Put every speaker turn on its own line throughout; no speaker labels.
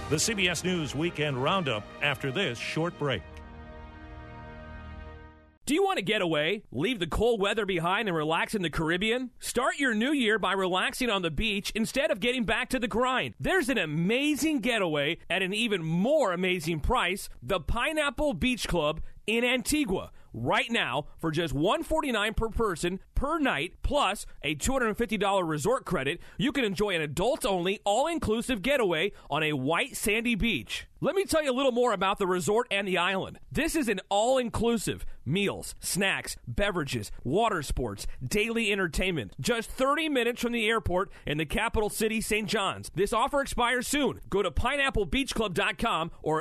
The CBS News Weekend Roundup after this short break.
Do you want to get away, leave the cold weather behind, and relax in the Caribbean? Start your new year by relaxing on the beach instead of getting back to the grind. There's an amazing getaway at an even more amazing price, the Pineapple Beach Club in Antigua. Right now, for just $149 per person per night, plus a $250 resort credit, you can enjoy an adults-only, all-inclusive getaway on a white sandy beach. Let me tell you a little more about the resort and the island. This is an all-inclusive meals, snacks, beverages, water sports, daily entertainment. Just 30 minutes from the airport in the capital city, St. John's. This offer expires soon. Go to pineapplebeachclub.com or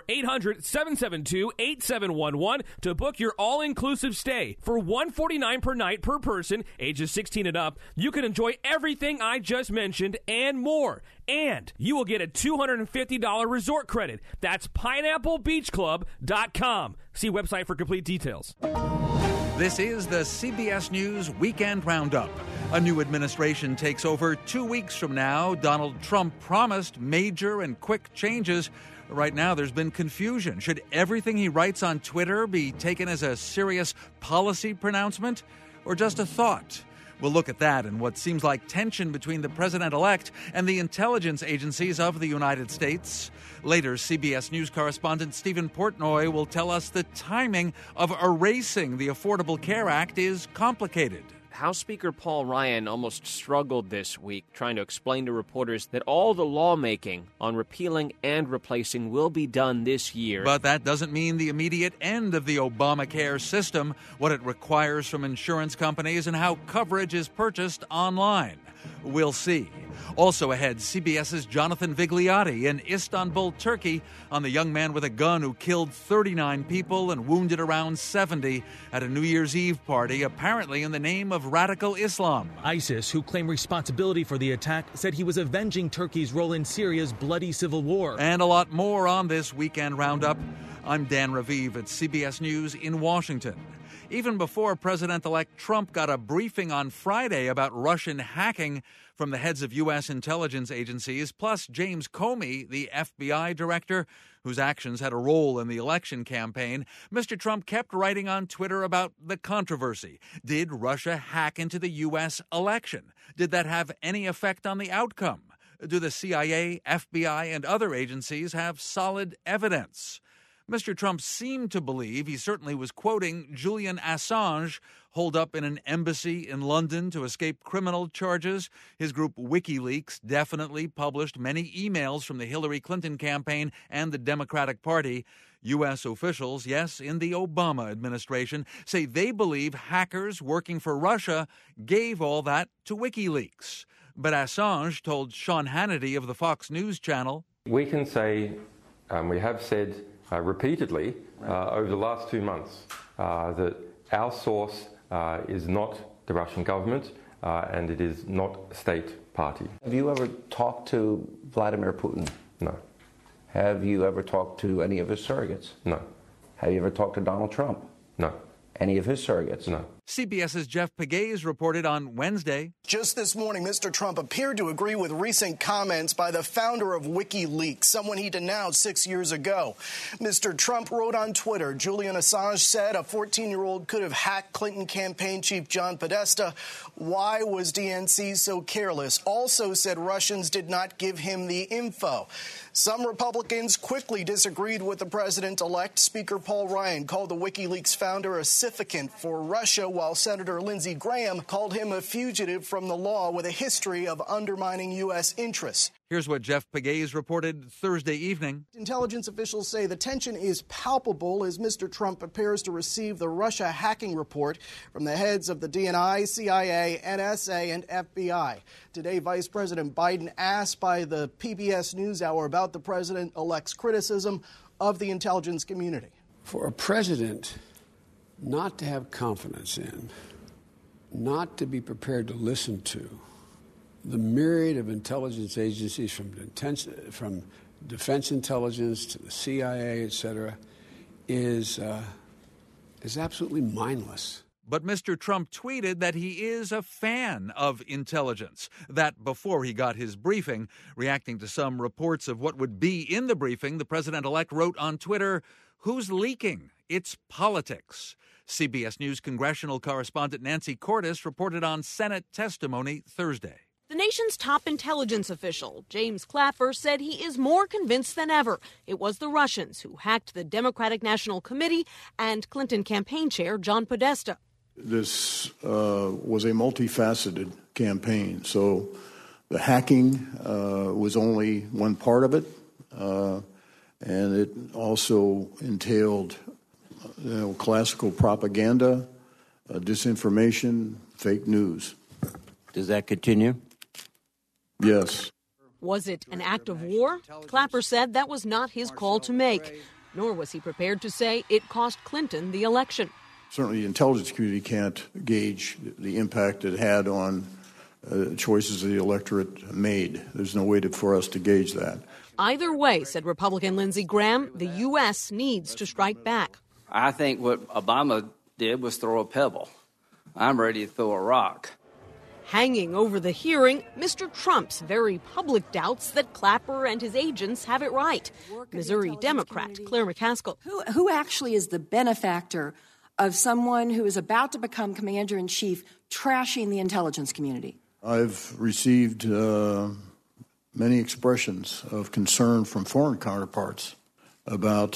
800-772-8711 to book your all-inclusive stay. For $149 per night per person, ages 16 and up, you can enjoy everything I just mentioned and more. And you will get a $250 resort credit. That's pineapplebeachclub.com. See website for complete details.
This is the CBS News Weekend Roundup. A new administration takes over 2 weeks from now. Donald Trump promised major and quick changes. Right now, there's been confusion. Should everything he writes on Twitter be taken as a serious policy pronouncement or just a thought? We'll look at that and what seems like tension between the president-elect and the intelligence agencies of the United States. Later, CBS News correspondent Stephen Portnoy will tell us the timing of erasing the Affordable Care Act is complicated.
House Speaker Paul Ryan almost struggled this week trying to explain to reporters that all the lawmaking on repealing and replacing will be done this year.
But that doesn't mean the immediate end of the Obamacare system, what it requires from insurance companies, and how coverage is purchased online. We'll see. Also ahead, CBS's Jonathan Vigliotti in Istanbul, Turkey, on the young man with a gun who killed 39 people and wounded around 70 at a New Year's Eve party, apparently in the name of radical Islam.
ISIS, who claimed responsibility for the attack, said he was avenging Turkey's role in Syria's bloody civil war.
And a lot more on this Weekend Roundup. I'm Dan Raviv at CBS News in Washington. Even before President-elect Trump got a briefing on Friday about Russian hacking from the heads of U.S. intelligence agencies, plus James Comey, the FBI director, whose actions had a role in the election campaign, Mr. Trump kept writing on Twitter about the controversy. Did Russia hack into the U.S. election? Did that have any effect on the outcome? Do the CIA, FBI, and other agencies have solid evidence? Mr. Trump seemed to believe, he certainly was quoting Julian Assange, holed up in an embassy in London to escape criminal charges. His group WikiLeaks definitely published many emails from the Hillary Clinton campaign and the Democratic Party. U.S. officials, yes, in the Obama administration, say they believe hackers working for Russia gave all that to WikiLeaks. But Assange told Sean Hannity of the Fox News Channel,
"We can say, we have said repeatedly over the last 2 months that our source is not the Russian government and it is not a state party."
Have you ever talked to Vladimir Putin?
No.
Have you ever talked to any of his surrogates?
No.
Have you ever talked to Donald Trump?
No.
Any of his surrogates?
No.
CBS's Jeff Pegues reported on Wednesday.
Just this morning, Mr. Trump appeared to agree with recent comments by the founder of WikiLeaks, someone he denounced 6 years ago. Mr. Trump wrote on Twitter, Julian Assange said a 14-year-old could have hacked Clinton campaign chief John Podesta. Why was DNC so careless? Also said Russians did not give him the info. Some Republicans quickly disagreed with the president-elect. Speaker Paul Ryan called the WikiLeaks founder a sycophant for Russia, while Senator Lindsey Graham called him a fugitive from the law with a history of undermining U.S. interests.
Here's what Jeff Pegues reported Thursday evening.
Intelligence officials say the tension is palpable as Mr. Trump prepares to receive the Russia hacking report from the heads of the DNI, CIA, NSA, and FBI. Today, Vice President Biden asked by the PBS NewsHour about the president-elect's criticism of the intelligence community.
For a president not to have confidence in, not to be prepared to listen to, the myriad of intelligence agencies from defense intelligence to the CIA, et cetera, is absolutely mindless.
But Mr. Trump tweeted that he is a fan of intelligence. That before he got his briefing. Reacting to some reports of what would be in the briefing, the president-elect wrote on Twitter, "Who's leaking? It's politics." CBS News congressional correspondent Nancy Cordes reported on Senate testimony Thursday.
The nation's top intelligence official, James Clapper, said he is more convinced than ever it was the Russians who hacked the Democratic National Committee and Clinton campaign chair John Podesta.
This was a multifaceted campaign, so the hacking was only one part of it, and it also entailed classical propaganda, disinformation, fake news.
Does that continue?
Yes.
Was it an act of war? Clapper said that was not his call to make, nor was he prepared to say it cost Clinton the election.
Certainly the intelligence community can't gauge the impact it had on choices the electorate made. There's no way for us to gauge that.
Either way, said Republican Lindsey Graham, the U.S. needs to strike back.
I think what Obama did was throw a pebble. I'm ready to throw a rock.
Hanging over the hearing, Mr. Trump's very public doubts that Clapper and his agents have it right. Missouri Democrat Claire McCaskill.
Who actually is the benefactor of someone who is about to become commander-in-chief trashing the intelligence community?
I've received many expressions of concern from foreign counterparts about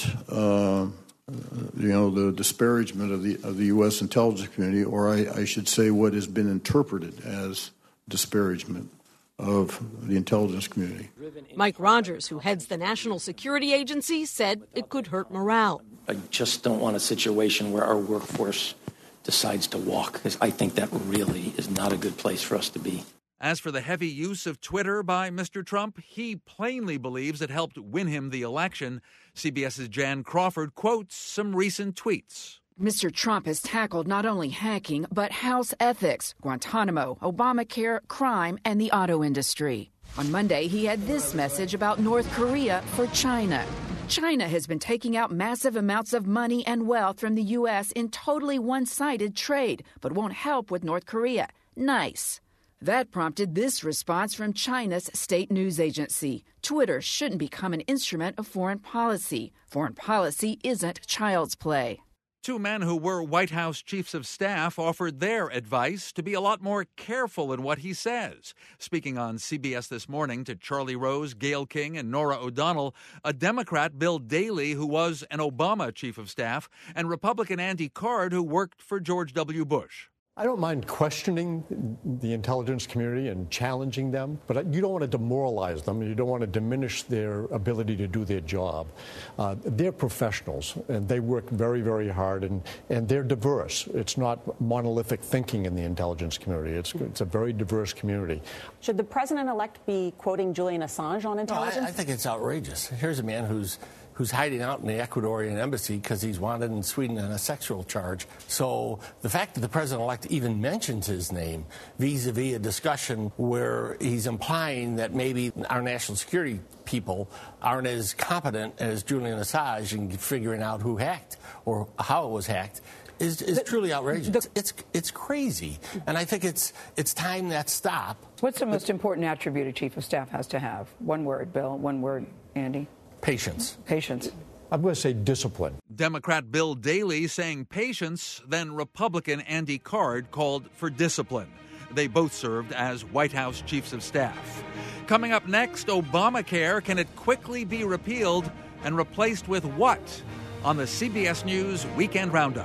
the disparagement of the U.S. intelligence community, or I should say what has been interpreted as disparagement of the intelligence community.
Mike Rogers, who heads the National Security Agency, said it could hurt morale.
I just don't want a situation where our workforce decides to walk, because I think that really is not a good place for us to be.
As for the heavy use of Twitter by Mr. Trump, he plainly believes it helped win him the election. CBS's Jan Crawford quotes some recent tweets.
Mr. Trump has tackled not only hacking, but House ethics, Guantanamo, Obamacare, crime, and the auto industry. On Monday, he had this message about North Korea for China. China has been taking out massive amounts of money and wealth from the U.S. in totally one-sided trade, but won't help with North Korea. Nice. That prompted this response from China's state news agency. Twitter shouldn't become an instrument of foreign policy. Foreign policy isn't child's play.
Two men who were White House chiefs of staff offered their advice to be a lot more careful in what he says. Speaking on CBS This Morning to Charlie Rose, Gayle King, and Norah O'Donnell, a Democrat, Bill Daley, who was an Obama chief of staff, and Republican Andy Card, who worked for George W. Bush.
I don't mind questioning the intelligence community and challenging them, but you don't want to demoralize them. You don't want to diminish their ability to do their job. They're professionals, and they work very, very hard, and they're diverse. It's not monolithic thinking in the intelligence community. It's a very diverse community.
Should the president-elect be quoting Julian Assange on intelligence?
No, I think it's outrageous. Here's a man who's hiding out in the Ecuadorian embassy because he's wanted in Sweden on a sexual charge. So the fact that the president-elect even mentions his name vis-a-vis a discussion where he's implying that maybe our national security people aren't as competent as Julian Assange in figuring out who hacked or how it was hacked is truly outrageous. It's crazy. And I think it's time that stop.
What's the most important attribute a chief of staff has to have? One word, Bill. One word, Andy.
Patience.
Patience.
I'm going to say discipline.
Democrat Bill Daley saying patience, then Republican Andy Card called for discipline. They both served as White House chiefs of staff. Coming up next, Obamacare, can it quickly be repealed and replaced with what? On the CBS News Weekend Roundup.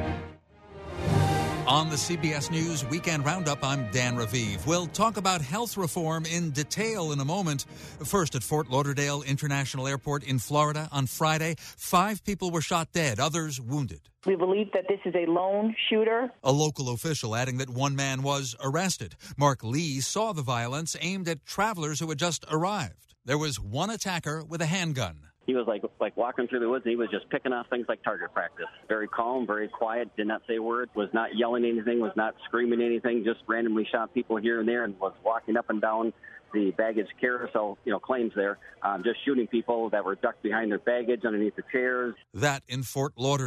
On the CBS News Weekend Roundup, I'm Dan Raviv. We'll talk about health reform in detail in a moment. First, at Fort Lauderdale International Airport in Florida on Friday, 5 people were shot dead, others wounded.
We believe that this is a lone shooter.
A local official adding that one man was arrested. Mark Lee saw the violence aimed at travelers who had just arrived. There was one attacker with a handgun.
He was like walking through the woods, and he was just picking off things like target practice. Very calm, very quiet, did not say a word, was not yelling anything, was not screaming anything, just randomly shot people here and there and was walking up and down the baggage carousel, claims there, just shooting people that were ducked behind their baggage underneath the chairs.
That in Fort Lauderdale.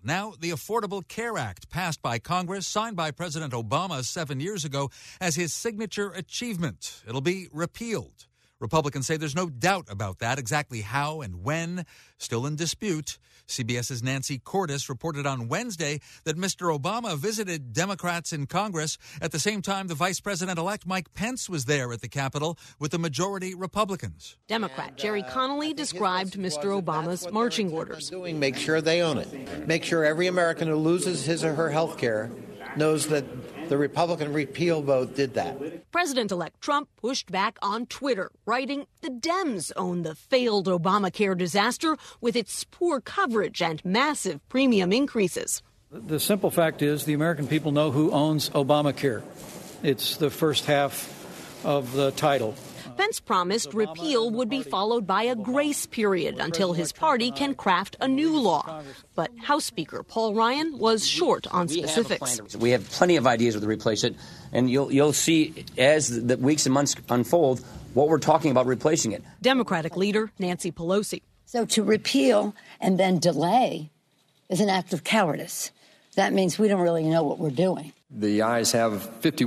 Now, the Affordable Care Act, passed by Congress, signed by President Obama 7 years ago as his signature achievement. It'll be repealed. Republicans say there's no doubt about that. Exactly how and when, still in dispute. CBS's Nancy Cordes reported on Wednesday that Mr. Obama visited Democrats in Congress at the same time the Vice President-elect Mike Pence was there at the Capitol with the majority Republicans.
Democrat Jerry Connolly described Mr. Obama's marching orders.
Make sure they own it. Make sure every American who loses his or her health care knows that the Republican repeal vote did that.
President-elect Trump pushed back on Twitter, writing, "The Dems own the failed Obamacare disaster with its poor coverage and massive premium increases."
The simple fact is the American people know who owns Obamacare. It's the first half of the title.
Pence promised repeal would be followed by a grace period until his party can craft a new law. But House Speaker Paul Ryan was short on specifics.
We have plenty of ideas to replace it, and you'll see as the weeks and months unfold what we're talking about replacing it.
Democratic leader Nancy Pelosi.
So to repeal and then delay is an act of cowardice. That means we don't really know what we're doing.
The ayes have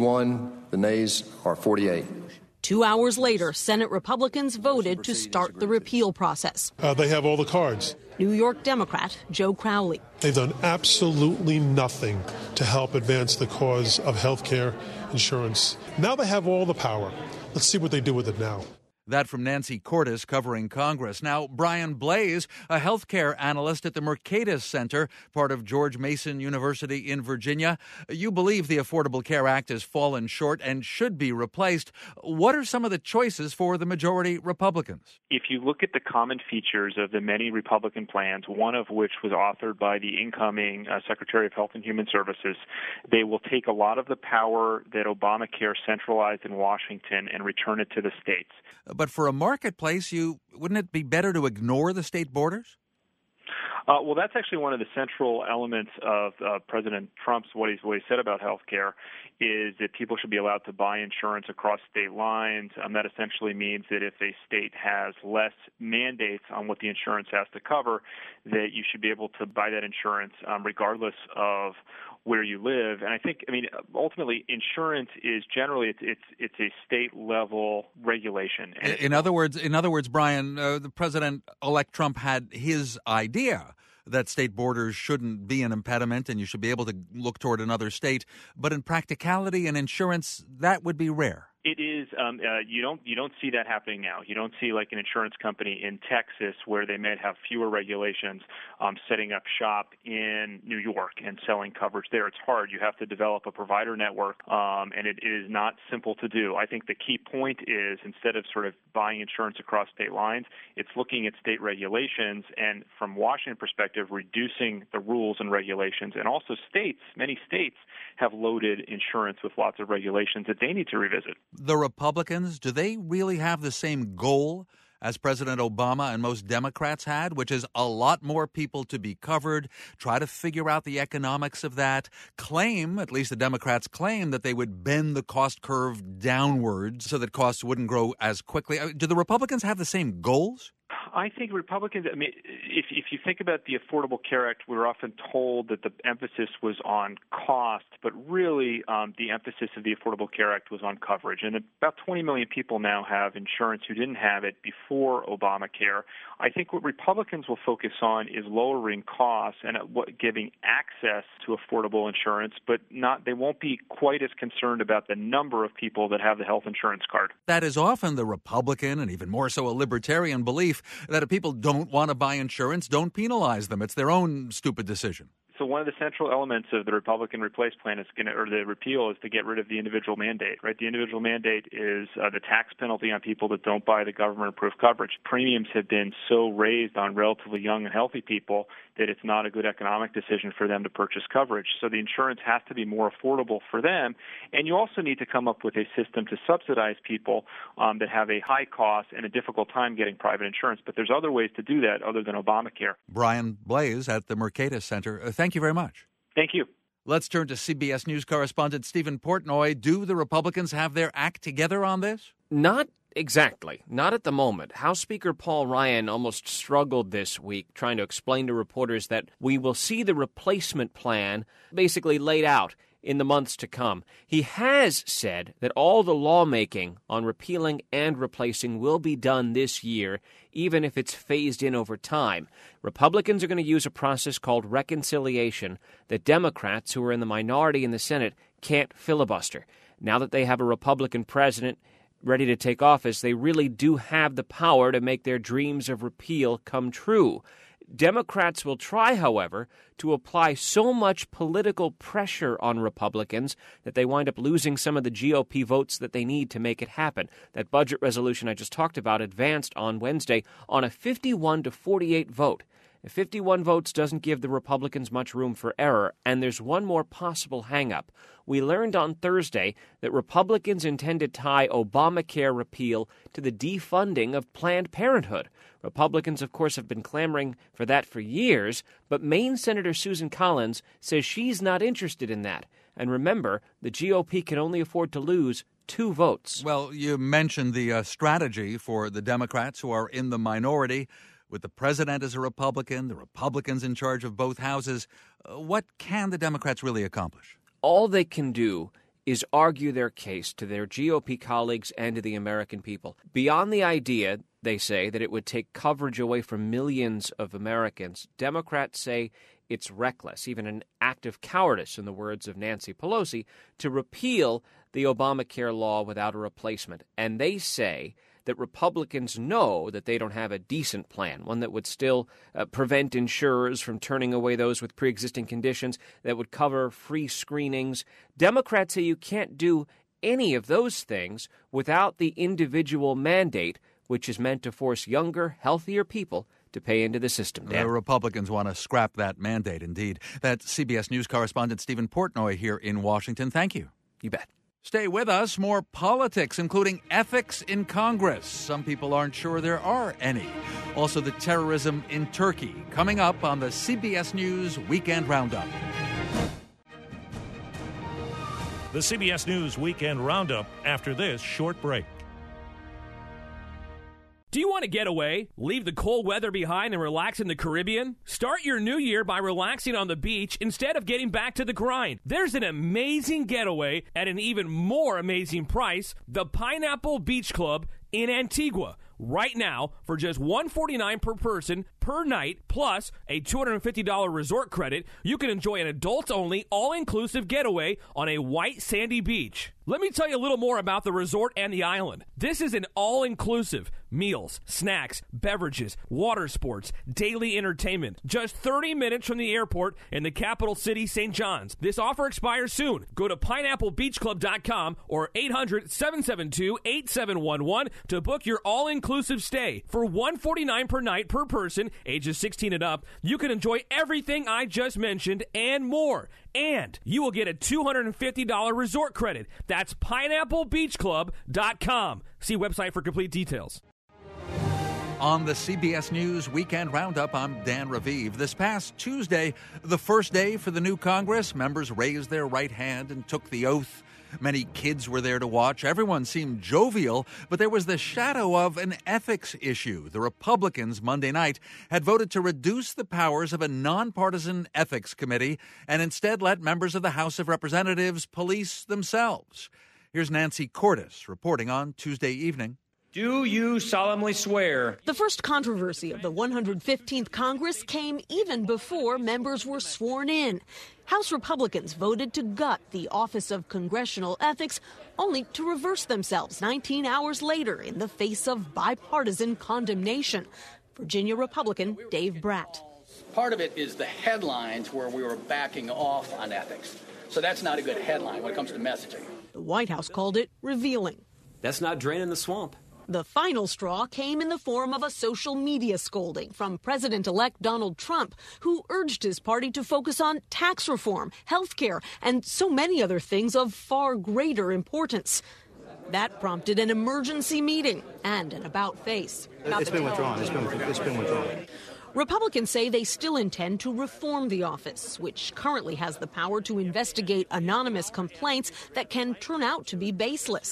51, the nays are 48.
2 hours later, Senate Republicans voted to start the repeal process.
They have all the cards.
New York Democrat Joe Crowley.
They've done absolutely nothing to help advance the cause of health care insurance. Now they have all the power. Let's see what they do with it now.
That from Nancy Cordes covering Congress. Now, Brian Blais, a healthcare analyst at the Mercatus Center, part of George Mason University in Virginia. You believe the Affordable Care Act has fallen short and should be replaced. What are some of the choices for the majority Republicans?
If you look at the common features of the many Republican plans, one of which was authored by the incoming Secretary of Health and Human Services, they will take a lot of the power that Obamacare centralized in Washington and return it to the states.
But for a marketplace, wouldn't it be better to ignore the state borders?
Well, that's actually one of the central elements of President Trump's what he said about health care is that people should be allowed to buy insurance across state lines. That essentially means that if a state has less mandates on what the insurance has to cover, that you should be able to buy that insurance regardless of where you live. And I think, ultimately, insurance is generally it's a state level regulation.
In other words, Brian, the President-elect Trump had his idea that state borders shouldn't be an impediment and you should be able to look toward another state. But in practicality and insurance, that would be rare.
It is. You don't see that happening now. You don't see like an insurance company in Texas where they may have fewer regulations setting up shop in New York and selling coverage there. It's hard. You have to develop a provider network, and it is not simple to do. I think the key point is instead of sort of buying insurance across state lines, it's looking at state regulations and from Washington perspective, reducing the rules and regulations. And also many states have loaded insurance with lots of regulations that they need to revisit.
The Republicans, do they really have the same goal as President Obama and most Democrats had, which is a lot more people to be covered, try to figure out the economics of that, claim, at least the Democrats claim, that they would bend the cost curve downwards so that costs wouldn't grow as quickly? Do the Republicans have the same goals?
I think Republicans, if you think about the Affordable Care Act, we're often told that the emphasis was on cost, but really the emphasis of the Affordable Care Act was on coverage. And about 20 million people now have insurance who didn't have it before Obamacare. I think what Republicans will focus on is lowering costs and giving access to affordable insurance, but they won't be quite as concerned about the number of people that have the health insurance card.
That is often the Republican and even more so a libertarian belief that if people don't want to buy insurance, don't penalize them. It's their own stupid decision.
So one of the central elements of the Republican replace plan or the repeal is to get rid of the individual mandate, right? The individual mandate is the tax penalty on people that don't buy the government-approved coverage. Premiums have been so raised on relatively young and healthy people that it's not a good economic decision for them to purchase coverage. So the insurance has to be more affordable for them. And you also need to come up with a system to subsidize people that have a high cost and a difficult time getting private insurance. But there's other ways to do that other than Obamacare. Brian
Blais at the Mercatus Center. Thank you very much.
Thank you.
Let's turn to CBS News correspondent Stephen Portnoy. Do the Republicans have their act together on this?
Not exactly. Not at the moment. House Speaker Paul Ryan almost struggled this week trying to explain to reporters that we will see the replacement plan basically laid out in the months to come. He has said that all the lawmaking on repealing and replacing will be done this year, even if it's phased in over time. Republicans are going to use a process called reconciliation that Democrats, who are in the minority in the Senate, can't filibuster. Now that they have a Republican president ready to take office, they really do have the power to make their dreams of repeal come true. Democrats will try, however, to apply so much political pressure on Republicans that they wind up losing some of the GOP votes that they need to make it happen. That budget resolution I just talked about advanced on Wednesday on a 51-48 vote. 51 votes doesn't give the Republicans much room for error, and there's one more possible hang-up. We learned on Thursday that Republicans intend to tie Obamacare repeal to the defunding of Planned Parenthood. Republicans, of course, have been clamoring for that for years, but Maine Senator Susan Collins says she's not interested in that. And remember, the GOP can only afford to lose 2 votes.
Well, you mentioned the strategy for the Democrats who are in the minority. With the president as a Republican, the Republicans in charge of both houses, what can the Democrats really accomplish?
All they can do is argue their case to their GOP colleagues and to the American people. Beyond the idea, they say, that it would take coverage away from millions of Americans, Democrats say it's reckless, even an act of cowardice, in the words of Nancy Pelosi, to repeal the Obamacare law without a replacement. And they say that Republicans know that they don't have a decent plan, one that would still prevent insurers from turning away those with pre-existing conditions, that would cover free screenings. Democrats say you can't do any of those things without the individual mandate, which is meant to force younger, healthier people to pay into the system. Dan?
The Republicans want to scrap that mandate, indeed. That's CBS News correspondent Stephen Portnoy here in Washington. Thank you.
You bet.
Stay with us. More politics, including ethics in Congress. Some people aren't sure there are any. Also, the terrorism in Turkey. Coming up on the CBS News Weekend Roundup.
The CBS News Weekend Roundup after this short break.
Do you want to get away, leave the cold weather behind, and relax in the Caribbean? Start your new year by relaxing on the beach instead of getting back to the grind. There's an amazing getaway at an even more amazing price, the Pineapple Beach Club in Antigua. Right now, for just $149 per person per night, plus a $250 resort credit, you can enjoy an adults-only, all-inclusive getaway on a white sandy beach. Let me tell you a little more about the resort and the island. This is an all-inclusive meals, snacks, beverages, water sports, daily entertainment. Just 30 minutes from the airport in the capital city, St. John's. This offer expires soon. Go to pineapplebeachclub.com or 800-772-8711 to book your all-inclusive stay. For $149 per night per person, ages 16 and up, you can enjoy everything I just mentioned and more. And you will get a $250 resort credit. That's pineapplebeachclub.com. See website for complete details.
On the CBS News Weekend Roundup, I'm Dan Raviv. This past Tuesday, the first day for the new Congress, members raised their right hand and took the oath. Many kids were there to watch. Everyone seemed jovial, but there was the shadow of an ethics issue. The Republicans Monday night had voted to reduce the powers of a nonpartisan ethics committee and instead let members of the House of Representatives police themselves. Here's Nancy Cordes reporting on Tuesday evening.
Do you solemnly swear?
The first controversy of the 115th Congress came even before members were sworn in. House Republicans voted to gut the Office of Congressional Ethics, only to reverse themselves 19 hours later in the face of bipartisan condemnation. Virginia Republican Dave Bratt.
Part of it is the headlines where we were backing off on ethics. So that's not a good headline when it comes to messaging.
The White House called it revealing.
That's not draining the swamp.
The final straw came in the form of a social media scolding from President-elect Donald Trump, who urged his party to focus on tax reform, health care, and so many other things of far greater importance. That prompted an emergency meeting and an about-face.
It's been withdrawn. It's been withdrawn.
Republicans say they still intend to reform the office, which currently has the power to investigate anonymous complaints that can turn out to be baseless.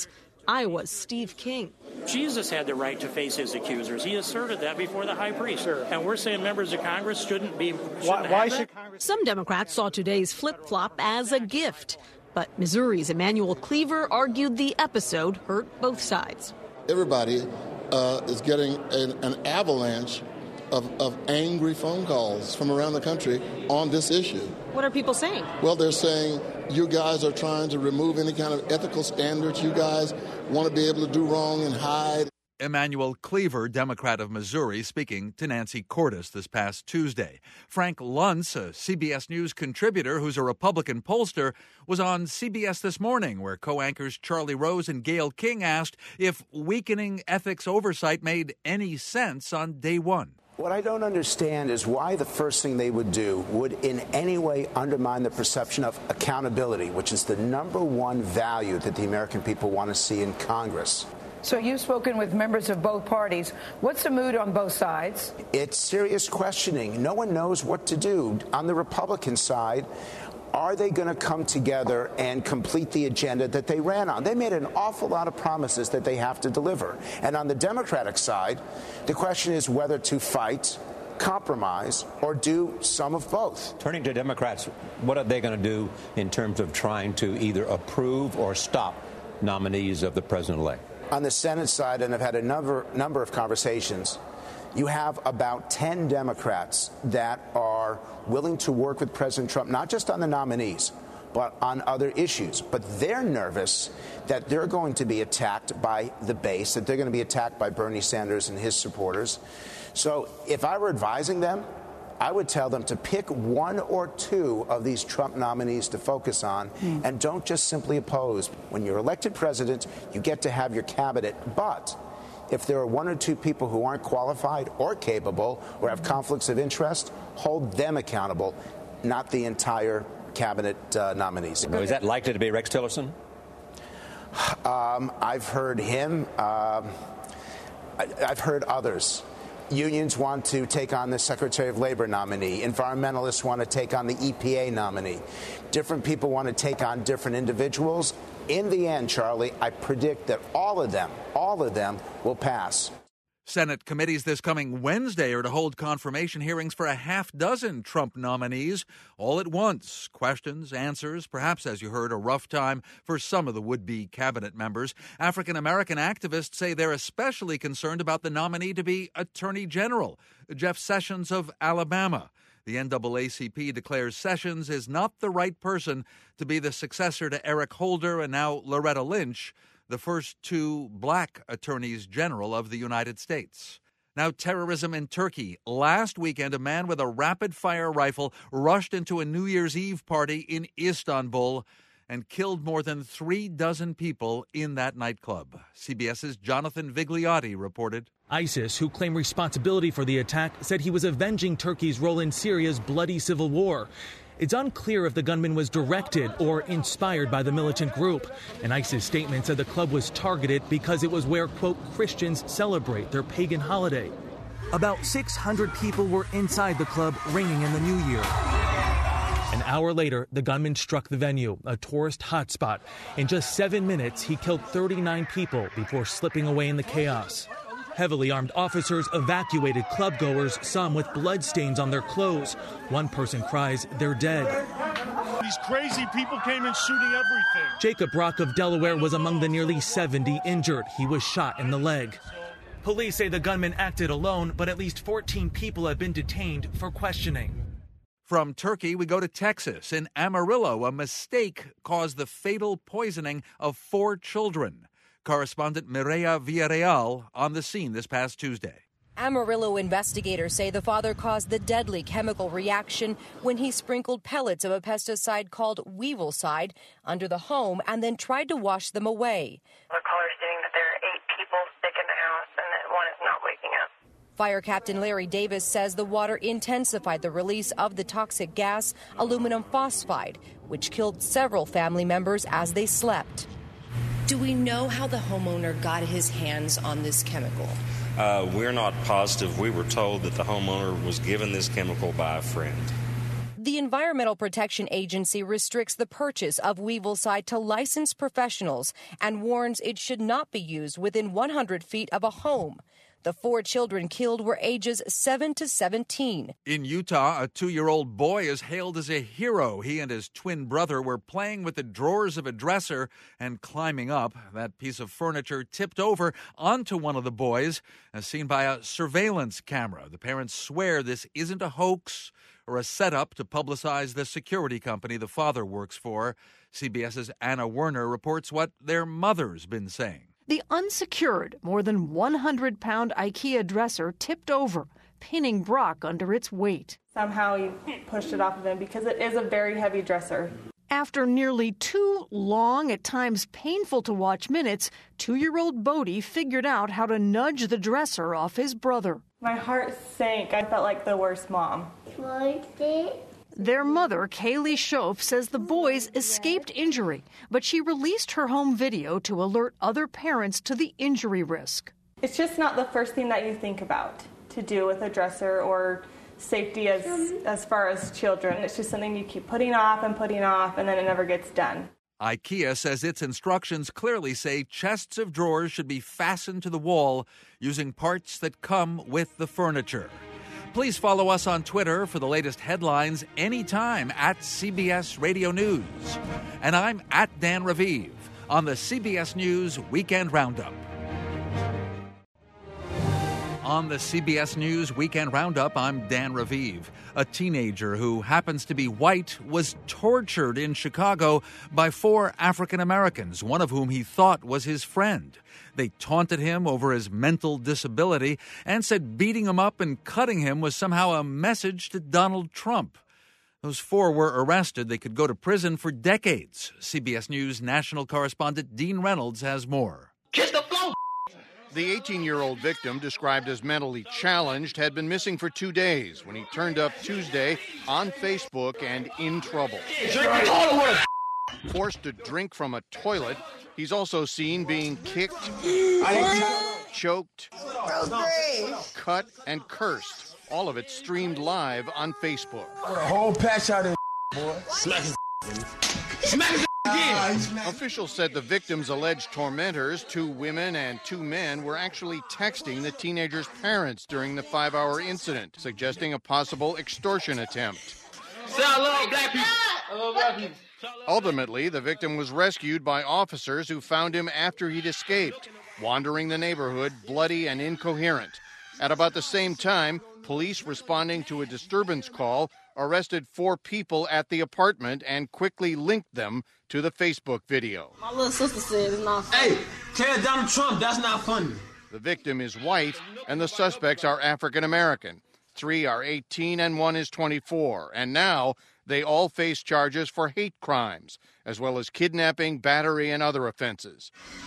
Iowa's Steve King.
Jesus had the right to face his accusers. He asserted that before the high priest. Sure. And we're saying members of Congress shouldn't have that?
Some Democrats saw today's flip-flop as a gift. But Missouri's Emanuel Cleaver argued the episode hurt both sides.
Everybody is getting an avalanche of angry phone calls from around the country on this issue.
What are people saying?
Well, they're saying you guys are trying to remove any kind of ethical standards. You guys want to be able to do wrong and hide.
Emanuel Cleaver, Democrat of Missouri, speaking to Nancy Cordes this past Tuesday. Frank Luntz, a CBS News contributor who's a Republican pollster, was on CBS This Morning, where co-anchors Charlie Rose and Gayle King asked if weakening ethics oversight made any sense on day one.
What I don't understand is why the first thing they would do would in any way undermine the perception of accountability, which is the number one value that the American people want to see in Congress.
So you've spoken with members of both parties. What's the mood on both sides?
It's serious questioning. No one knows what to do. On the Republican side, are they going to come together and complete the agenda that they ran on? They made an awful lot of promises that they have to deliver. And on the Democratic side, the question is whether to fight, compromise, or do some of both.
Turning to Democrats, what are they going to do in terms of trying to either approve or stop nominees of the president-elect?
On the Senate side, and I've had a number of conversations, you have about 10 Democrats that are willing to work with President Trump, not just on the nominees, but on other issues. But they're nervous that they're going to be attacked by the base, that they're going to be attacked by Bernie Sanders and his supporters. So if I were advising them, I would tell them to pick one or two of these Trump nominees to focus on and don't just simply oppose. When you're elected president, you get to have your cabinet. But if there are one or two people who aren't qualified or capable or have conflicts of interest, hold them accountable, not the entire cabinet nominees.
Is that likely to be Rex Tillerson?
I've heard him. I've heard others. Unions want to take on the Secretary of Labor nominee. Environmentalists want to take on the EPA nominee. Different people want to take on different individuals. In the end, Charlie, I predict that all of them will pass.
Senate committees this coming Wednesday are to hold confirmation hearings for a half dozen Trump nominees all at once. Questions, answers, perhaps, as you heard, a rough time for some of the would-be cabinet members. African-American activists say they're especially concerned about the nominee to be Attorney General, Jeff Sessions of Alabama. The NAACP declares Sessions is not the right person to be the successor to Eric Holder and now Loretta Lynch, the first two black attorneys general of the United States. Now, terrorism in Turkey. Last weekend, a man with a rapid-fire rifle rushed into a New Year's Eve party in Istanbul and killed more than 36 people in that nightclub. CBS's Jonathan Vigliotti reported.
ISIS, who claimed responsibility for the attack, said he was avenging Turkey's role in Syria's bloody civil war. It's unclear if the gunman was directed or inspired by the militant group. An ISIS statement said the club was targeted because it was where, quote, Christians celebrate their pagan holiday. About 600 people were inside the club ringing in the new year. An hour later, the gunman struck the venue, a tourist hotspot. In just 7 minutes, he killed 39 people before slipping away in the chaos. Heavily armed officers evacuated clubgoers, some with bloodstains on their clothes. One person cries, they're dead.
These crazy people came in shooting everything.
Jacob Brock of Delaware was among the nearly 70 injured. He was shot in the leg. Police say the gunman acted alone, but at least 14 people have been detained for questioning.
From Turkey, we go to Texas. In Amarillo, a mistake caused the fatal poisoning of 4 children. Correspondent Mireya Villarreal on the scene this past Tuesday.
Amarillo investigators say the father caused the deadly chemical reaction when he sprinkled pellets of a pesticide called Weevil-cide under the home and then tried to wash them away.
The caller is stating that there are 8 people sick in the house and that one is not waking up.
Fire Captain Larry Davis says the water intensified the release of the toxic gas, aluminum phosphide, which killed several family members as they slept.
Do we know how the homeowner got his hands on this chemical?
We're not positive. We were told that the homeowner was given this chemical by a friend.
The Environmental Protection Agency restricts the purchase of Weevil-Side to licensed professionals and warns it should not be used within 100 feet of a home. The 4 children killed were ages 7 to 17.
In Utah, a 2-year-old boy is hailed as a hero. He and his twin brother were playing with the drawers of a dresser and climbing up. That piece of furniture tipped over onto one of the boys, as seen by a surveillance camera. The parents swear this isn't a hoax or a setup to publicize the security company the father works for. CBS's Anna Werner reports what their mother's been saying.
The unsecured, more than 100-pound IKEA dresser tipped over, pinning Brock under its weight.
Somehow he pushed it off of him because it is a very heavy dresser.
After nearly 2 long, at times painful to watch minutes, 2-year-old Bodie figured out how to nudge the dresser off his brother.
My heart sank. I felt like the worst mom.
Their mother, Kaylee Schoaf, says the boys escaped injury, but she released her home video to alert other parents to the injury risk.
It's just not the first thing that you think about to do with a dresser or safety as far as children. It's just something you keep putting off, and then it never gets done.
IKEA says its instructions clearly say chests of drawers should be fastened to the wall using parts that come with the furniture. Please follow us on Twitter for the latest headlines anytime at CBS Radio News. And I'm at Dan Raviv on the CBS News Weekend Roundup. On the CBS News Weekend Roundup, I'm Dan Raviv. A teenager who happens to be white was tortured in Chicago by 4 African Americans, one of whom he thought was his friend. They taunted him over his mental disability and said beating him up and cutting him was somehow a message to Donald Trump. Those 4 were arrested. They could go to prison for decades. CBS News national correspondent Dean Reynolds has more.
Kiss the floor! The 18-year-old victim, described as mentally challenged, had been missing for 2 days when he turned up Tuesday on Facebook and in trouble. Forced to drink from a toilet, he's also seen being kicked, choked, cut, and cursed. All of it streamed live on Facebook.
A whole patch out of boy. Smack his again.
Officials said the victim's alleged tormentors, 2 women and 2 men, were actually texting the teenager's parents during the 5-hour incident, suggesting a possible extortion attempt.
Say I love black people. I love black people.
Ultimately, the victim was rescued by officers who found him after he'd escaped, wandering the neighborhood bloody and incoherent. At about the same time, police responding to a disturbance call arrested 4 people at the apartment and quickly linked them to the Facebook video.
My little sister said it's not funny. Hey, tell Donald Trump that's not funny.
The victim is white and the suspects are African American. 3 are 18 and 1 is 24. And now they all face charges for hate crimes, as well as kidnapping, battery, and other offenses.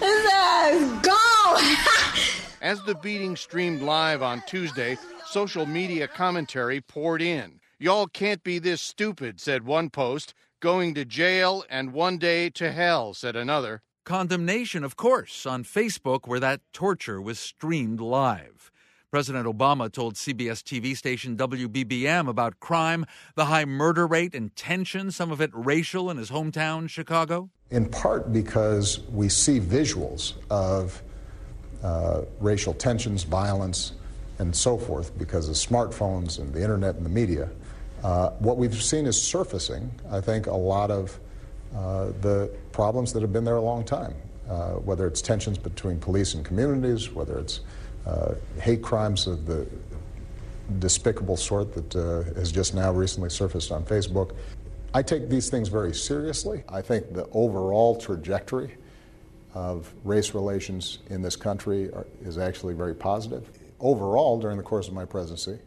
Go!
As the beating streamed live on Tuesday, social media commentary poured in. "Y'all can't be this stupid," said one post. "Going to jail and one day to hell," said another.
Condemnation, of course, on Facebook where that torture was streamed live. President Obama told CBS TV station WBBM about crime, the high murder rate and tension, some of it racial in his hometown, Chicago.
In part because we see visuals of racial tensions, violence, and so forth because of smartphones and the internet and the media. What we've seen is surfacing, I think, a lot of the problems that have been there a long time, whether it's tensions between police and communities, whether it's hate crimes of the despicable sort that has just now recently surfaced on Facebook. I take these things very seriously. I think the overall trajectory of race relations in this country is actually very positive. Overall, during the course of my presidency,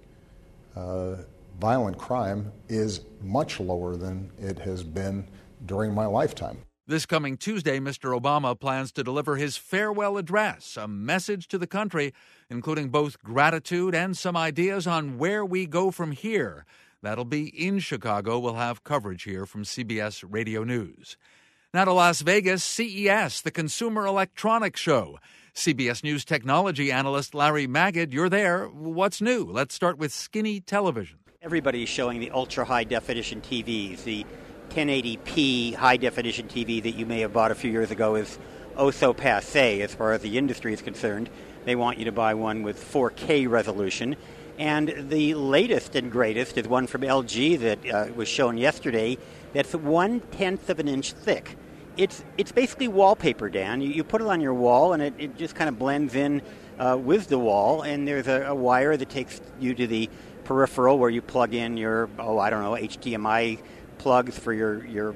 violent crime is much lower than it has been during my lifetime.
This coming Tuesday, Mr. Obama plans to deliver his farewell address, a message to the country, including both gratitude and some ideas on where we go from here. That'll be in Chicago. We'll have coverage here from CBS Radio News. Now to Las Vegas, CES, the Consumer Electronics Show. CBS News technology analyst Larry Magid, you're there. What's new? Let's start with skinny television.
Everybody's showing the ultra-high definition TVs. The 1080p high-definition TV that you may have bought a few years ago is oh so passé as far as the industry is concerned. They want you to buy one with 4K resolution. And the latest and greatest is one from LG that was shown yesterday that's 1/10 of an inch thick. It's basically wallpaper, Dan. You put it on your wall, and it just kind of blends in with the wall. And there's a wire that takes you to the peripheral where you plug in your, HDMI plugs for your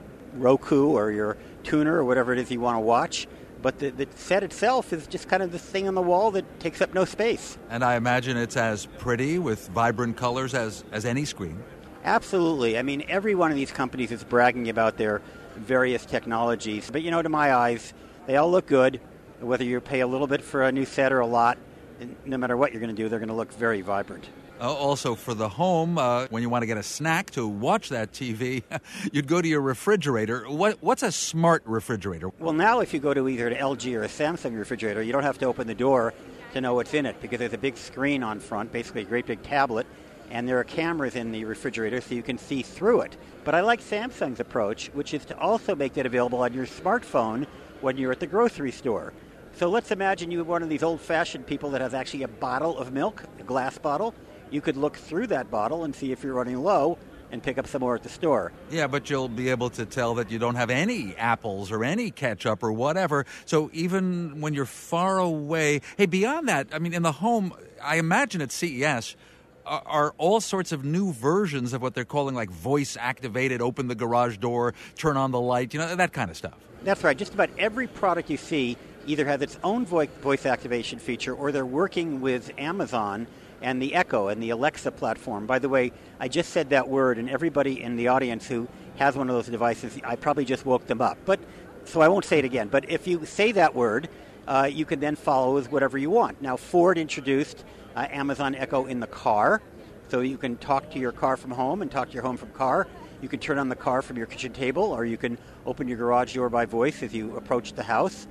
Roku or your tuner or whatever it is you want to watch. But the set itself is just kind of this thing on the wall that takes up no space.
And I imagine it's as pretty with vibrant colors as any screen.
Absolutely. I mean, every one of these companies is bragging about their various technologies. But, to my eyes, they all look good. Whether you pay a little bit for a new set or a lot, no matter what you're going to do, they're going to look very vibrant.
Also, for the home, when you want to get a snack to watch that TV, you'd go to your refrigerator. What's a smart refrigerator?
Well, now if you go to either an LG or a Samsung refrigerator, you don't have to open the door to know what's in it because there's a big screen on front, basically a great big tablet, and there are cameras in the refrigerator so you can see through it. But I like Samsung's approach, which is to also make that available on your smartphone when you're at the grocery store. So let's imagine you're one of these old-fashioned people that has actually a bottle of milk, a glass bottle. You could look through that bottle and see if you're running low and pick up some more at the store.
Yeah, but you'll be able to tell that you don't have any apples or any ketchup or whatever. So even when you're far away... Hey, beyond that, I mean, in the home, I imagine at CES are all sorts of new versions of what they're calling like voice-activated, open the garage door, turn on the light, that kind of stuff.
That's right. Just about every product you see either has its own voice activation feature or they're working with Amazon and the Echo and the Alexa platform. By the way, I just said that word, and everybody in the audience who has one of those devices, I probably just woke them up. So I won't say it again. But if you say that word, you can then follow with whatever you want. Now, Ford introduced Amazon Echo in the car, so you can talk to your car from home and talk to your home from car. You can turn on the car from your kitchen table, or you can open your garage door by voice as you approach the house.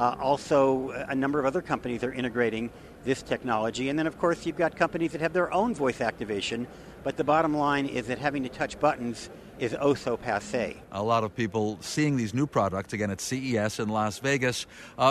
Also, a number of other companies are integrating this technology. And then, of course, you've got companies that have their own voice activation. But the bottom line is that having to touch buttons is oh so passé.
A lot of people seeing these new products, again, at CES in Las Vegas.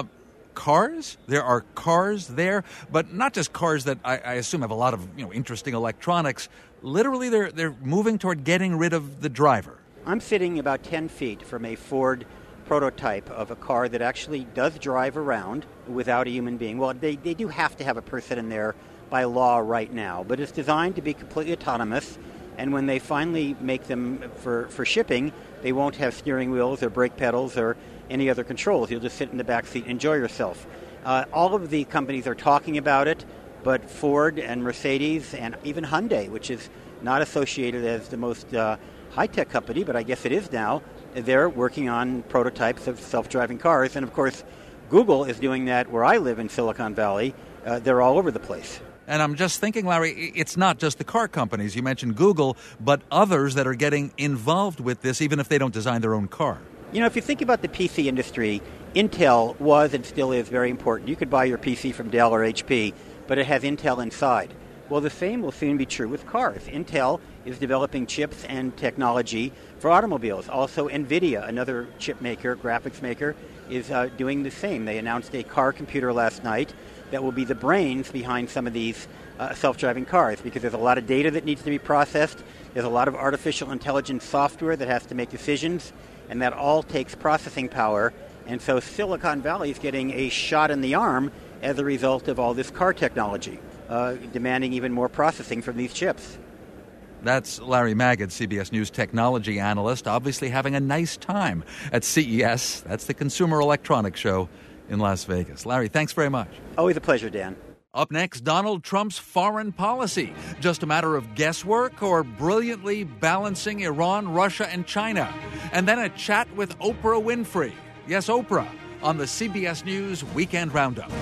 Cars? There are cars there, but not just cars that I assume have a lot of interesting electronics. Literally, they're moving toward getting rid of the driver.
I'm sitting about 10 feet from a Ford prototype of a car that actually does drive around without a human being. Well, they do have to have a person in there by law right now, but it's designed to be completely autonomous, and when they finally make them for shipping, they won't have steering wheels or brake pedals or any other controls. You'll just sit in the back seat and enjoy yourself. All of the companies are talking about it, but Ford and Mercedes and even Hyundai, which is not associated as the most high-tech company, but I guess it is now, they're working on prototypes of self-driving cars. And, of course, Google is doing that where I live in Silicon Valley. They're all over the place.
And I'm just thinking, Larry, it's not just the car companies. You mentioned Google, but others that are getting involved with this, even if they don't design their own car.
If you think about the PC industry, Intel was and still is very important. You could buy your PC from Dell or HP, but it has Intel inside. Well, the same will soon be true with cars. Intel is developing chips and technology for automobiles. Also, NVIDIA, another chip maker, graphics maker, is doing the same. They announced a car computer last night that will be the brains behind some of these self-driving cars, because there's a lot of data that needs to be processed. There's a lot of artificial intelligence software that has to make decisions, and that all takes processing power. And so Silicon Valley is getting a shot in the arm as a result of all this car technology, demanding even more processing from these chips.
That's Larry Magid, CBS News technology analyst, obviously having a nice time at CES. That's the Consumer Electronics Show in Las Vegas. Larry, thanks very much.
Always a pleasure, Dan.
Up next, Donald Trump's foreign policy. Just a matter of guesswork or brilliantly balancing Iran, Russia, and China. And then a chat with Oprah Winfrey. Yes, Oprah, on the CBS News Weekend Roundup.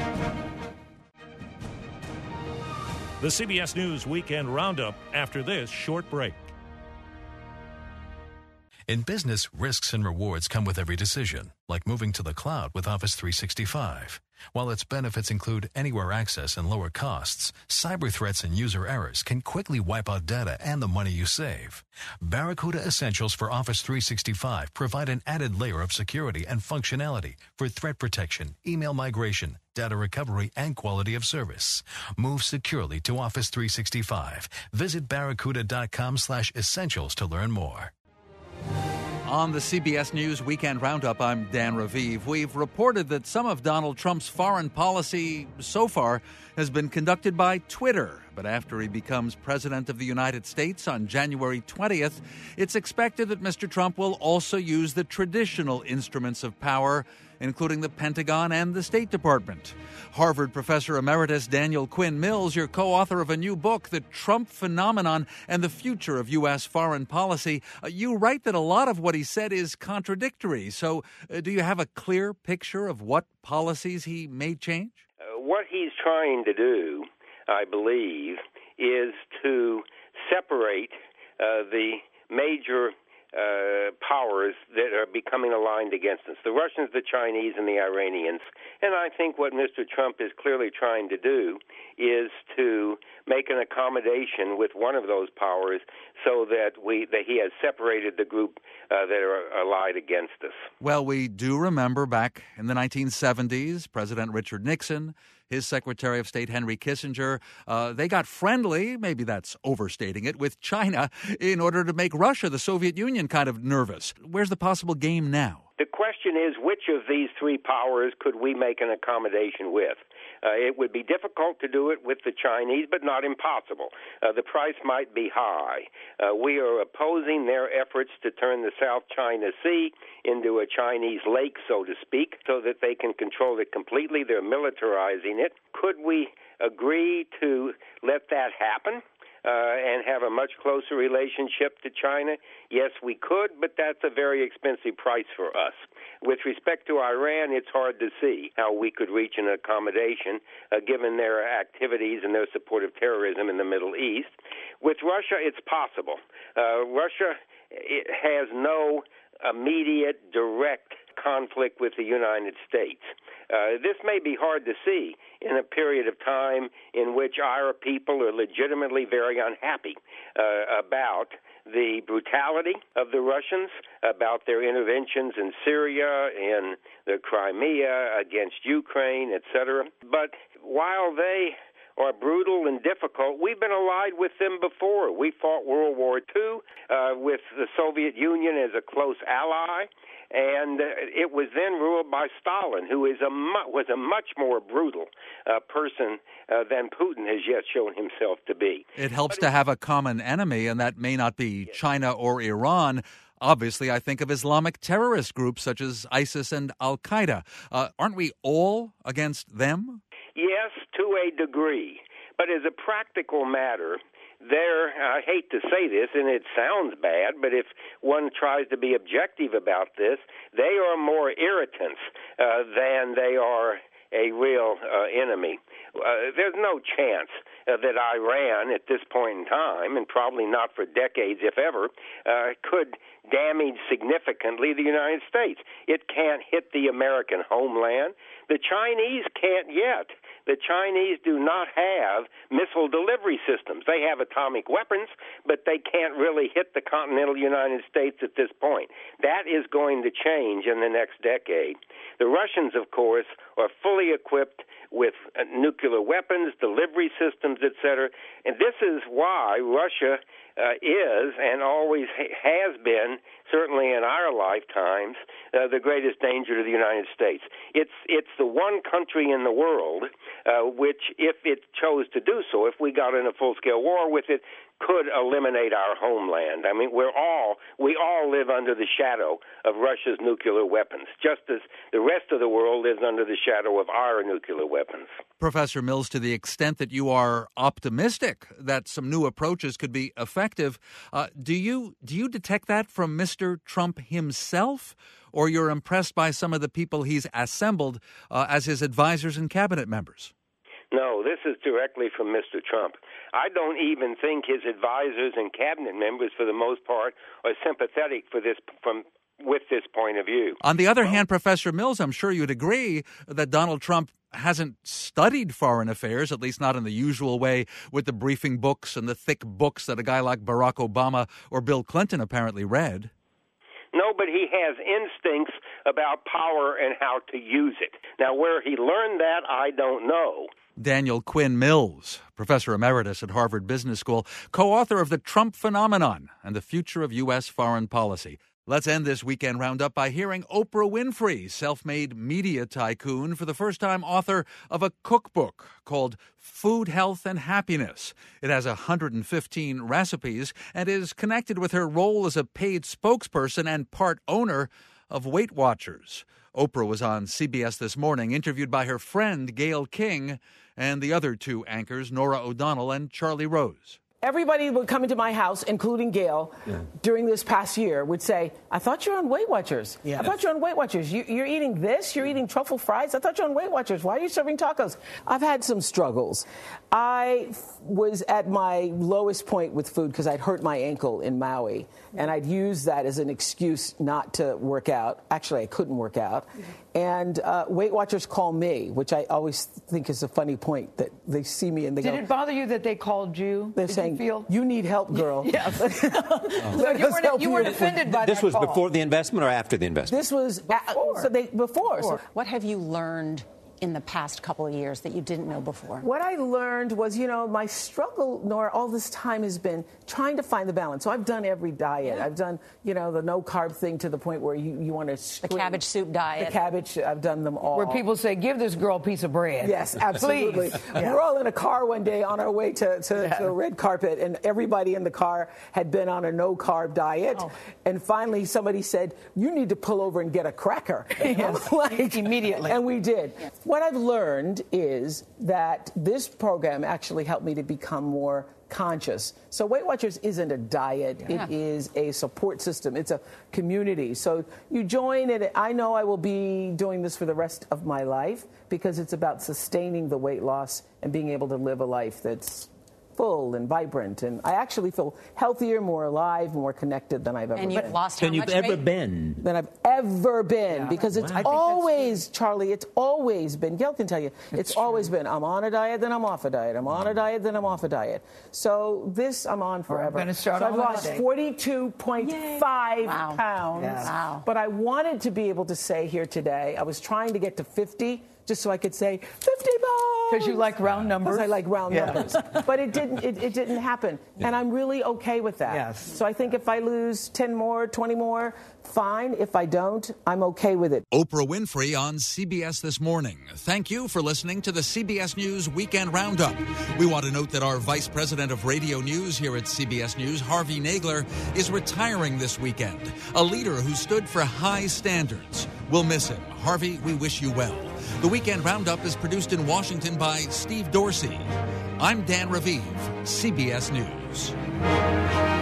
The CBS News Weekend Roundup after this short break.
In business, risks and rewards come with every decision, like moving to the cloud with Office 365. While its benefits include anywhere access and lower costs, cyber threats and user errors can quickly wipe out data and the money you save. Barracuda Essentials for Office 365 provide an added layer of security and functionality for threat protection, email migration, data recovery, and quality of service. Move securely to Office 365. Visit barracuda.com/essentials to learn more.
On the CBS News Weekend Roundup, I'm Dan Raviv. We've reported that some of Donald Trump's foreign policy so far has been conducted by Twitter. But after he becomes President of the United States on January 20th, it's expected that Mr. Trump will also use the traditional instruments of power, including the Pentagon and the State Department. Harvard Professor Emeritus Daniel Quinn Mills, you're co-author of a new book, The Trump Phenomenon and the Future of U.S. Foreign Policy. You write that a lot of what he said is contradictory. So do you have a clear picture of what policies he may change?
What he's trying to do, I believe, is to separate the major powers that are becoming aligned against us, the Russians, the Chinese, and the Iranians. And I think what Mr. Trump is clearly trying to do is to make an accommodation with one of those powers so that he has separated the group that are allied against us.
Well, we do remember back in the 1970s, President Richard Nixon, his Secretary of State Henry Kissinger, they got friendly, maybe that's overstating it, with China in order to make Russia, the Soviet Union, kind of nervous. Where's the possible game now?
The question is, which of these three powers could we make an accommodation with? It would be difficult to do it with the Chinese, but not impossible. The price might be high. We are opposing their efforts to turn the South China Sea into a Chinese lake, so to speak, so that they can control it completely. They're militarizing it. Could we agree to let that happen? And have a much closer relationship to China? Yes, we could, but that's a very expensive price for us. With respect to Iran, it's hard to see how we could reach an accommodation given their activities and their support of terrorism in the Middle East. With Russia, it's possible. Russia has no immediate, direct conflict with the United States. This may be hard to see in a period of time in which our people are legitimately very unhappy about the brutality of the Russians, about their interventions in Syria, in the Crimea, against Ukraine, etc. But while they are brutal and difficult, we've been allied with them before. We fought World War II with the Soviet Union as a close ally, and it was then ruled by Stalin, who was a much more brutal person than Putin has yet shown himself to be.
It helps to have a common enemy, and that may not be China or Iran. Obviously, I think of Islamic terrorist groups such as ISIS and Al-Qaeda. Aren't we all against them?
Yes, to a degree. But as a practical matter, I hate to say this, and it sounds bad, but if one tries to be objective about this, they are more irritants than they are a real enemy. There's no chance that Iran at this point in time, and probably not for decades if ever, could damage significantly the United States. It can't hit the American homeland. The Chinese can't yet. The Chinese do not have missile delivery systems. They have atomic weapons, but they can't really hit the continental United States at this point. That is going to change in the next decade. The Russians, of course, are fully equipped with nuclear weapons, delivery systems, etc. And this is why Russia is and always has been, certainly in our lifetimes, the greatest danger to the United States. It's the one country in the world which, if it chose to do so, if we got in a full-scale war with it, could eliminate our homeland. I mean, we all live under the shadow of Russia's nuclear weapons, just as the rest of the world lives under the shadow of our nuclear weapons.
Professor Mills, to the extent that you are optimistic that some new approaches could be effective, do you detect that from Mr. Trump himself, or you're impressed by some of the people he's assembled as his advisors and cabinet members?
No, this is directly from Mr. Trump. I don't even think his advisors and cabinet members, for the most part, are sympathetic with this point of view.
On the other hand, Professor Mills, I'm sure you'd agree that Donald Trump hasn't studied foreign affairs, at least not in the usual way, with the briefing books and the thick books that a guy like Barack Obama or Bill Clinton apparently read.
No, but he has instincts about power and how to use it. Now, where he learned that, I don't know.
Daniel Quinn Mills, professor emeritus at Harvard Business School, co-author of The Trump Phenomenon and the Future of U.S. Foreign Policy. Let's end this weekend roundup by hearing Oprah Winfrey, self-made media tycoon, for the first time author of a cookbook called Food, Health, and Happiness. It has 115 recipes and is connected with her role as a paid spokesperson and part owner of Weight Watchers. Oprah was on CBS This Morning, interviewed by her friend Gayle King and the other two anchors, Norah O'Donnell and Charlie Rose.
Everybody would come into my house, including Gayle, during this past year, would say, I thought you were on Weight Watchers. Yeah. I thought you were on Weight Watchers. You're eating this? You're eating truffle fries? I thought you were on Weight Watchers. Why are you serving tacos? I've had some struggles. I was at my lowest point with food because I'd hurt my ankle in Maui, and I'd used that as an excuse not to work out. Actually, I couldn't work out. And Weight Watchers call me, which I always think is a funny point, that they see me and they go...
Did it bother you that they called you?
They're saying, you need help, girl.
Yes. So you weren't offended by that
This was
call.
before the investment or after the investment?
This was before. So
what have you learned in the past couple of years that you didn't know before?
What I learned was, my struggle, Nora, all this time has been trying to find the balance. So I've done every diet. Yeah. I've done, the no-carb thing to the point where you want to scream.
The cabbage soup diet.
The cabbage, I've done them all.
Where people say, give this girl a piece of bread.
Yes, absolutely.
Yeah.
We're all in a car one day on our way to the red carpet, and everybody in the car had been on a no-carb diet. Oh. And finally, somebody said, you need to pull over and get a cracker.
Immediately.
And we did. Yeah. What I've learned is that this program actually helped me to become more conscious. So Weight Watchers isn't a diet. Yeah. It is a support system. It's a community. So you join it. I know I will be doing this for the rest of my life because it's about sustaining the weight loss and being able to live a life that's full and vibrant, and I actually feel healthier, more alive, more connected than I've ever been.
And you've lost how much weight?
Than I've ever been, because it's always, Charlie, it's always been, Gayle can tell you, it's always been, I'm on a diet, then I'm off a diet, I'm on a diet, then I'm off a diet. So this I'm on forever.
I'm start
I've lost 42.5 pounds, but I wanted to be able to say here today, I was trying to get to 50, just so I could say 50 pounds.
Because you like round numbers.
Because I like round numbers. But it didn't happen. Yeah. And I'm really okay with that.
Yes.
So I think if I lose 10 more, 20 more, fine. If I don't, I'm okay with it.
Oprah Winfrey on CBS This Morning. Thank you for listening to the CBS News Weekend Roundup. We want to note that our Vice President of Radio News here at CBS News, Harvey Nagler, is retiring this weekend. A leader who stood for high standards. We'll miss him. Harvey, we wish you well. The Weekend Roundup is produced in Washington by Steve Dorsey. I'm Dan Raviv, CBS News.